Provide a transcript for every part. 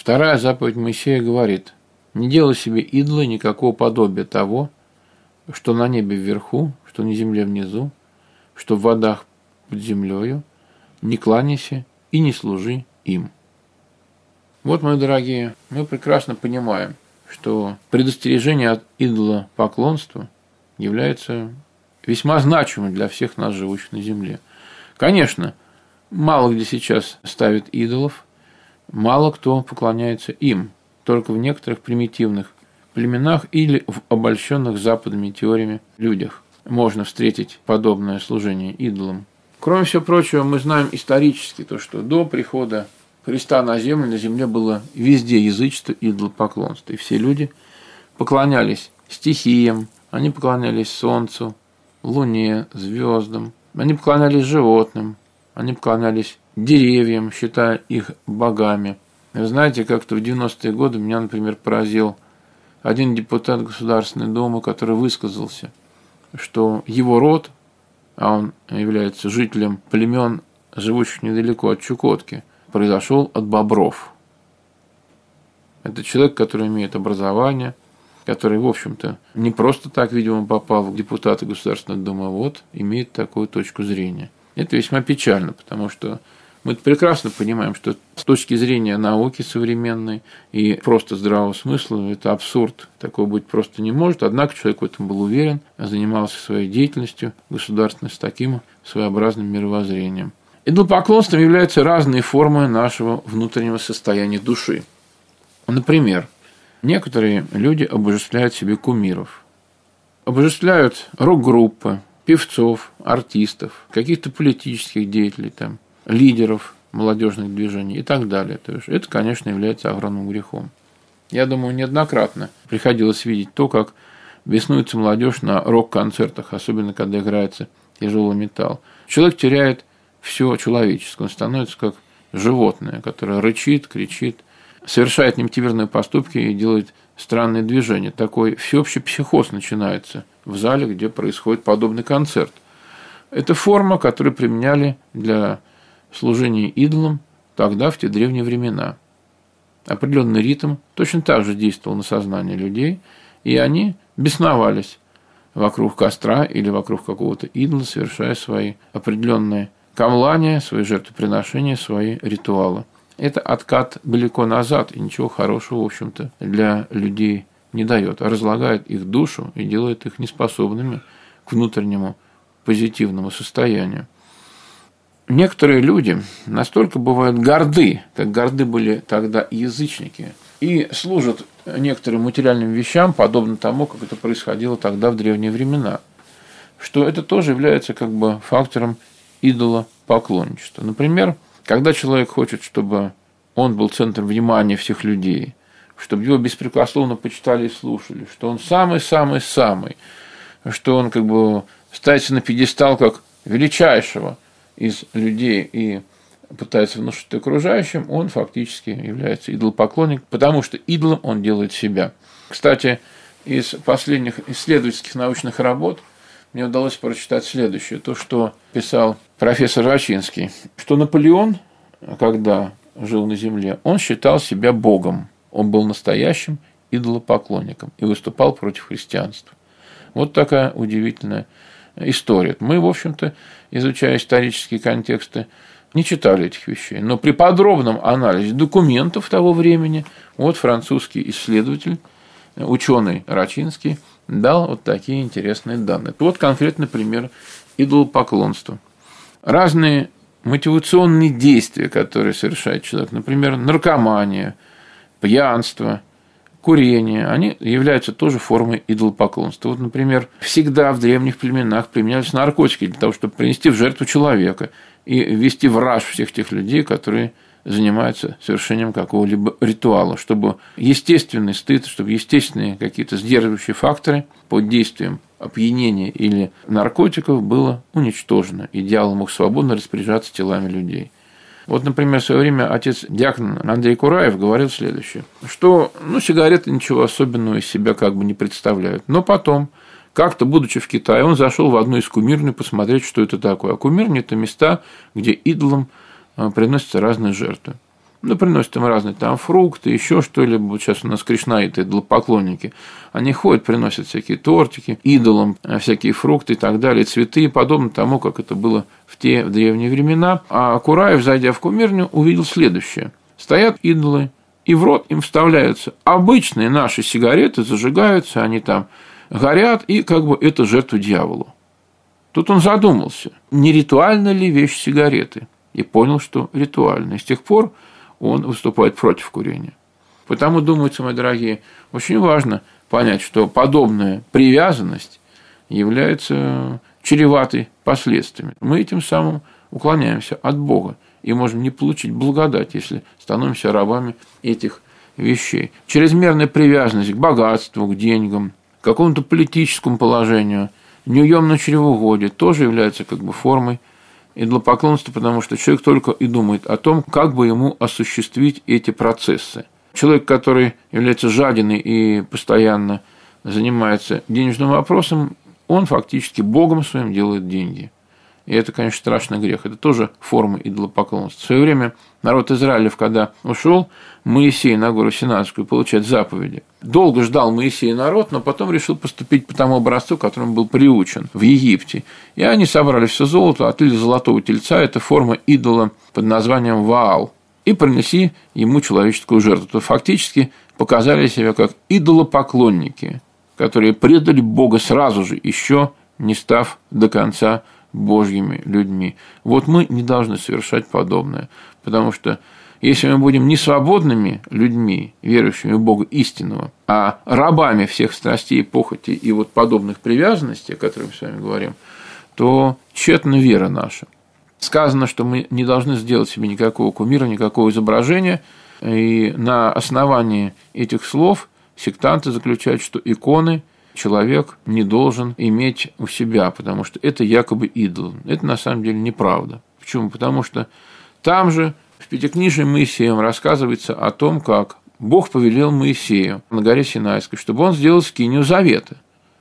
Вторая заповедь Моисея говорит: «Не делай себе идола никакого подобия того, что на небе вверху, что на земле внизу, что в водах под землею, не кланяйся и не служи им». Вот, мои дорогие, мы прекрасно понимаем, что предостережение от идолопоклонства является весьма значимым для всех нас, живущих на земле. Конечно, мало где сейчас ставят идолов, мало кто поклоняется им, только в некоторых примитивных племенах или в обольщенных западными теориями людях можно встретить подобное служение идолам. Кроме всего прочего, мы знаем исторически то, что до прихода Христа на земле было везде язычество и идолопоклонство. И все люди поклонялись стихиям, они поклонялись солнцу, луне, звездам, они поклонялись животным, они поклонялись деревьям, считая их богами. Вы знаете, как-то в 90-е годы меня, например, поразил один депутат Государственной Думы, который высказался, что его род, а он является жителем племен, живущих недалеко от Чукотки, произошел от бобров. Это человек, который имеет образование, который, в общем-то, не просто так, видимо, попал в депутаты Государственной Думы, а вот имеет такую точку зрения. Это весьма печально, потому что мы прекрасно понимаем, что с точки зрения науки современной и просто здравого смысла это абсурд. Такого быть просто не может. Однако человек в этом был уверен, занимался своей деятельностью государственной с таким своеобразным мировоззрением. Идолопоклонством являются разные формы нашего внутреннего состояния души. Например, некоторые люди обожествляют себе кумиров, обожествляют рок-группы, певцов, артистов, каких-то политических деятелей, лидеров молодежных движений и так далее. То есть это, конечно, является огромным грехом. Я думаю, неоднократно приходилось видеть то, как беснуется молодежь на рок-концертах, особенно когда играется тяжелый металл. Человек теряет все человеческое, он становится как животное, которое рычит, кричит, совершает немотивированные поступки и делает странные движения. Такой всеобщий психоз начинается в зале, где происходит подобный концерт. Это форма, которую применяли для служения идолам тогда, в те древние времена. Определенный ритм точно так же действовал на сознание людей, и они бесновались вокруг костра или вокруг какого-то идола, совершая свои определенные камлания, свои жертвоприношения, свои ритуалы. Это откат далеко назад, и ничего хорошего, в общем-то, для людей не дает, а разлагает их душу и делает их неспособными к внутреннему позитивному состоянию. Некоторые люди настолько бывают горды, как горды были тогда язычники, и служат некоторым материальным вещам, подобно тому, как это происходило тогда в древние времена, что это тоже является фактором идолопоклонничества. Например, когда человек хочет, чтобы он был центром внимания всех людей, чтобы его беспрекословно почитали и слушали, что он самый-самый-самый, что он ставится на пьедестал как величайшего из людей и пытается внушить это окружающим, он фактически является идолопоклонником, потому что идолом он делает себя. Кстати, из последних исследовательских научных работ мне удалось прочитать следующее, то, что писал профессор Рачинский, что Наполеон, когда жил на земле, он считал себя богом, он был настоящим идолопоклонником и выступал против христианства. Вот такая удивительная история. Мы, в общем-то, изучая исторические контексты, не читали этих вещей, но при подробном анализе документов того времени французский исследователь, ученый Рачинский, дал вот такие интересные данные. Вот конкретный пример идолопоклонства. Разные мотивационные действия, которые совершает человек, например, наркомания, пьянство, курение, они являются тоже формой идолопоклонства. Вот, например, всегда в древних племенах применялись наркотики для того, чтобы принести в жертву человека и ввести в раж всех тех людей, которые занимаются совершением какого-либо ритуала, чтобы естественный стыд, чтобы естественные какие-то сдерживающие факторы под действием опьянения или наркотиков было уничтожено, и дьявол мог свободно распоряжаться телами людей. Вот, например, в свое время отец диакон Андрей Кураев говорил следующее, что сигареты ничего особенного из себя не представляют, но потом, как-то, будучи в Китае, он зашел в одну из кумирню посмотреть, что это такое. А кумирни – это места, где идолам приносятся разные жертвы. Ну, приносят им разные там фрукты, еще что-либо. Вот сейчас у нас кришнаиты, идолопоклонники. Они ходят, приносят всякие тортики, идолам всякие фрукты и так далее, цветы, подобно тому, как это было в те древние времена. А Кураев, зайдя в кумирню, увидел следующее. Стоят идолы, и в рот им вставляются обычные наши сигареты, зажигаются, они там горят, и как бы это жертва дьяволу. Тут он задумался, не ритуальна ли вещь сигареты, и понял, что ритуальна. И с тех пор он выступает против курения. Потому, думается, мои дорогие, очень важно понять, что подобная привязанность является чреватой последствиями. Мы этим самым уклоняемся от Бога и можем не получить благодать, если становимся рабами этих вещей. Чрезмерная привязанность к богатству, к деньгам, к какому-то политическому положению, неуемное чревоугодие тоже является как бы формой идолопоклонства, потому что человек только и думает о том, как бы ему осуществить эти процессы. Человек, который является жадиной и постоянно занимается денежным вопросом, он фактически Богом своим делает деньги. И это, конечно, страшный грех. Это тоже форма идолопоклонства. В свое время народ Израилев, когда ушел Моисей на гору Синайскую получать заповеди, долго ждал Моисей народ, но потом решил поступить по тому образцу, которым был приучен в Египте. И они собрали все золото, отлили золотого тельца, это форма идола под названием Ваал, и принесли ему человеческую жертву. То фактически показали себя как идолопоклонники, которые предали Бога сразу же, еще не став до конца Божьими людьми. Вот мы не должны совершать подобное, потому что если мы будем не свободными людьми, верующими в Бога истинного, а рабами всех страстей, похоти и вот подобных привязанностей, о которых мы с вами говорим, то тщетна вера наша. Сказано, что мы не должны сделать себе никакого кумира, никакого изображения, и на основании этих слов сектанты заключают, что иконы человек не должен иметь у себя, потому что это якобы идол. Это на самом деле неправда. Почему? Потому что там же в Пятикнижии Моисеем рассказывается о том, как Бог повелел Моисею на горе Синайской, чтобы он сделал скинию завета.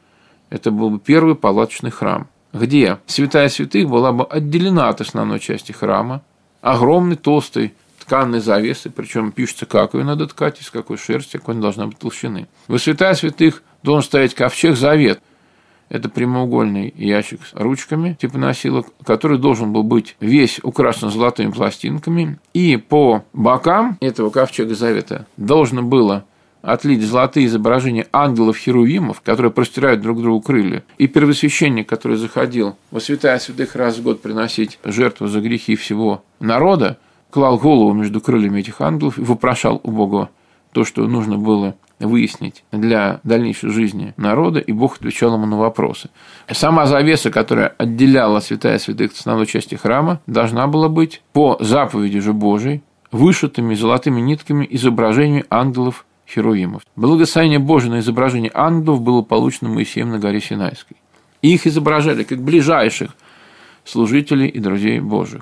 Это был бы первый палаточный храм, где святая святых была бы отделена от основной части храма, огромной толстой тканной завесы, причем пишется, как ее надо ткать, из какой шерсти, какой она должна быть толщины. Во святая святых должен стоять ковчег завет. Это прямоугольный ящик с ручками, типа носилок, который должен был быть весь украшен золотыми пластинками. И по бокам этого ковчега завета должно было отлить золотые изображения ангелов-херувимов, которые простирают друг другу крылья. И первосвященник, который заходил во святая святых раз в год приносить жертву за грехи всего народа, клал голову между крыльями этих ангелов и вопрошал у Бога то, что нужно было выяснить для дальнейшей жизни народа, и Бог отвечал ему на вопросы. Сама завеса, которая отделяла святая святых от основной части храма, должна была быть по заповеди же Божией вышитыми золотыми нитками изображениями ангелов-херувимов. Благословение Божие на изображение ангелов было получено Моисеем на горе Синайской. И их изображали как ближайших служителей и друзей Божьих.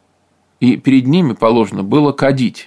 И перед ними положено было кадить.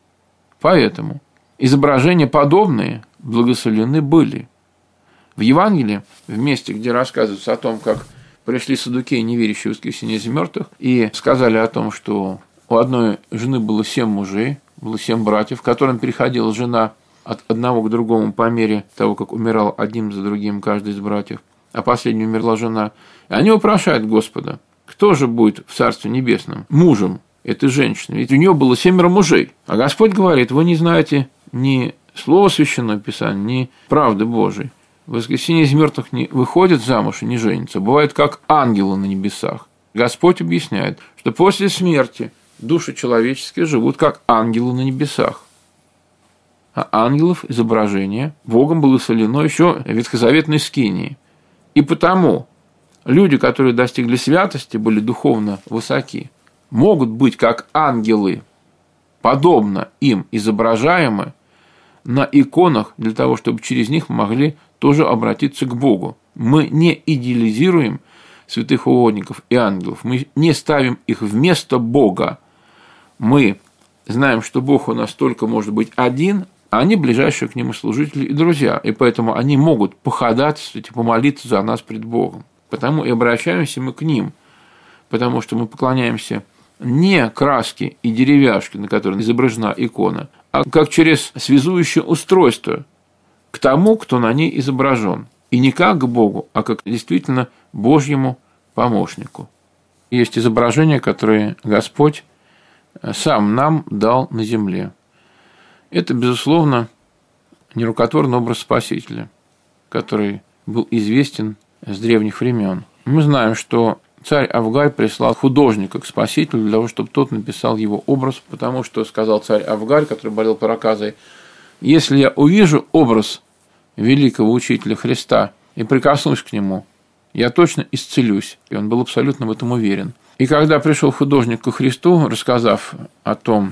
Поэтому изображения подобные благословлены были. В Евангелии, в месте, где рассказывается о том, как пришли саддукеи, неверящие в воскресение из мертвых, и сказали о том, что у одной жены было 7 мужей, было 7 братьев, которым переходила жена от одного к другому по мере того, как умирал одним за другим каждый из братьев, а последней умерла жена. И они вопрошают Господа, кто же будет в Царстве Небесном мужем этой женщины? Ведь у нее было 7 мужей. А Господь говорит, вы не знаете ни слова Священного Писания, ни правды Божией. В воскресенье из мертвых не выходят замуж и не женятся, бывают как ангелы на небесах. Господь объясняет, что после смерти души человеческие живут как ангелы на небесах. А ангелов изображение Богом было солено еще в ветхозаветной скинии. И потому люди, которые достигли святости, были духовно высоки, могут быть как ангелы, подобно им изображаемы на иконах для того, чтобы через них мы могли тоже обратиться к Богу. Мы не идеализируем святых угодников и ангелов, мы не ставим их вместо Бога. Мы знаем, что Бог у нас только может быть один, а они ближайшие к Нему служители и друзья, и поэтому они могут походатайствовать и помолиться за нас пред Богом. Потому и обращаемся мы к ним, потому что мы поклоняемся не краски и деревяшки, на которых изображена икона, а как через связующее устройство к тому, кто на ней изображен. И не как к Богу, а как действительно Божьему помощнику. Есть изображения, которые Господь сам нам дал на земле. Это, безусловно, нерукотворный образ Спасителя, который был известен с древних времен. Мы знаем, что царь Авгарь прислал художника к Спасителю для того, чтобы тот написал его образ, потому что, сказал царь Авгарь, который болел проказой, если я увижу образ великого учителя Христа и прикоснусь к нему, я точно исцелюсь. И он был абсолютно в этом уверен. И когда пришел художник ко Христу, рассказав о том,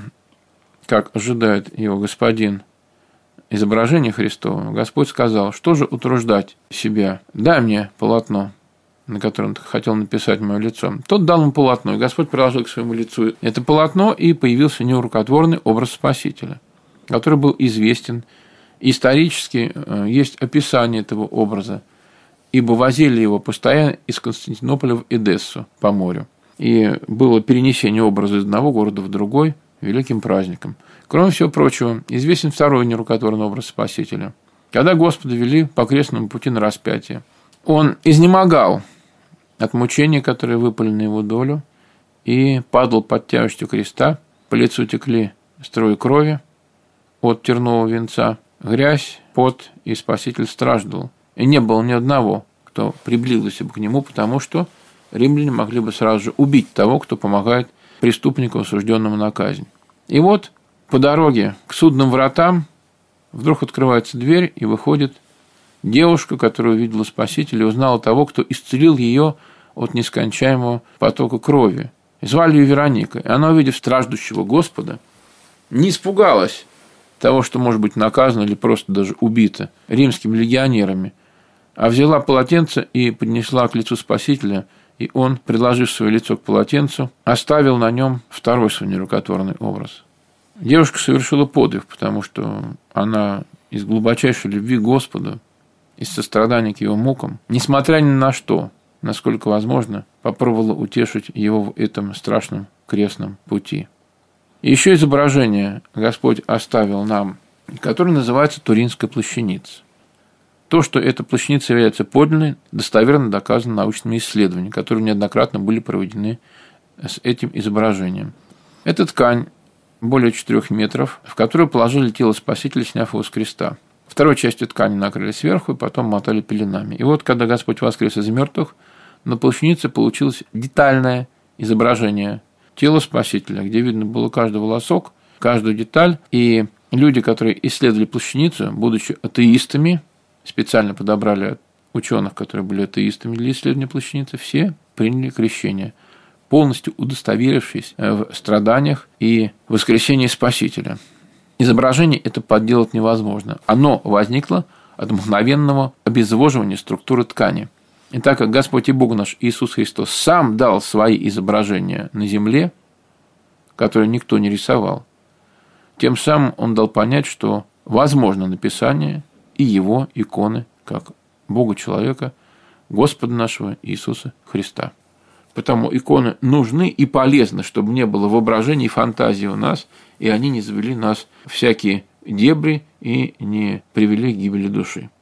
как ожидает его господин изображение Христово, Господь сказал: что же утруждать себя? Дай мне полотно, на котором ты хотел написать мое лицо. Тот дал ему полотно, и Господь приложил к своему лицу это полотно, и появился нерукотворный образ Спасителя, который был известен. Исторически есть описание этого образа, ибо возили его постоянно из Константинополя в Эдессу по морю. И было перенесение образа из одного города в другой великим праздником. Кроме всего прочего, известен второй нерукотворный образ Спасителя. Когда Господа вели по крестному пути на распятие, он изнемогал от мучений, которые выпали на его долю, и падал под тяжестью креста, по лицу текли струи крови от тернового венца, грязь, пот, и Спаситель страждал. И не было ни одного, кто приблизился бы к нему, потому что римляне могли бы сразу же убить того, кто помогает преступнику, осужденному на казнь. И вот по дороге к судным вратам вдруг открывается дверь, и выходит девушка, которая увидела Спасителя и узнала того, кто исцелил ее от нескончаемого потока крови. И звали ее Вероника. И она, увидев страждущего Господа, не испугалась того, что может быть наказана или просто даже убита римскими легионерами, а взяла полотенце и поднесла к лицу Спасителя, и он, приложив свое лицо к полотенцу, оставил на нем второй свой нерукотворный образ. Девушка совершила подвиг, потому что она из глубочайшей любви к Господу, из сострадания к его мукам, несмотря ни на что, насколько возможно, попробовала утешить его в этом страшном крестном пути. И еще изображение Господь оставил нам, которое называется Туринская плащаница. То, что эта плащаница является подлинной, достоверно доказано научными исследованиями, которые неоднократно были проведены с этим изображением. Это ткань более 4 метров, в которую положили тело Спасителя, сняв его с креста. Второй частью ткани накрыли сверху и потом мотали пеленами. И вот, когда Господь воскрес из мертвых, на плащанице получилось детальное изображение тела Спасителя, где видно было каждый волосок, каждую деталь. И люди, которые исследовали плащаницу, будучи атеистами, специально подобрали ученых, которые были атеистами для исследования плащаницы, все приняли крещение, полностью удостоверившись в страданиях и воскресении Спасителя. Изображение это подделать невозможно. Оно возникло от мгновенного обезвоживания структуры ткани. И так как Господь и Бог наш Иисус Христос сам дал свои изображения на земле, которые никто не рисовал, тем самым Он дал понять, что возможно написание и Его иконы, как Бога-человека, Господа нашего Иисуса Христа. Потому иконы нужны и полезны, чтобы не было воображения и фантазии у нас, и они не завели нас в всякие дебри и не привели к гибели души.